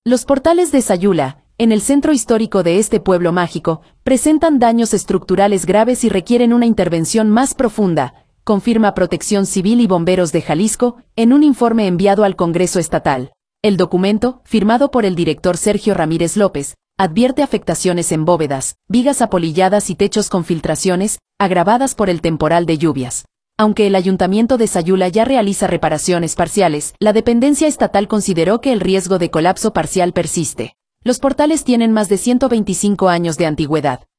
Los portales de Sayula, en el centro histórico de este pueblo mágico, presentan daños estructurales graves y requieren una intervención más profunda, confirma Protección Civil y Bomberos de Jalisco, en un informe enviado al Congreso Estatal. El documento, firmado por el director Sergio Ramírez López, advierte afectaciones en bóvedas, vigas apolilladas y techos con filtraciones, agravadas por el temporal de lluvias. Aunque el Ayuntamiento de Sayula ya realiza reparaciones parciales, la dependencia estatal consideró que el riesgo de colapso parcial persiste. Los portales tienen más de 125 años de antigüedad.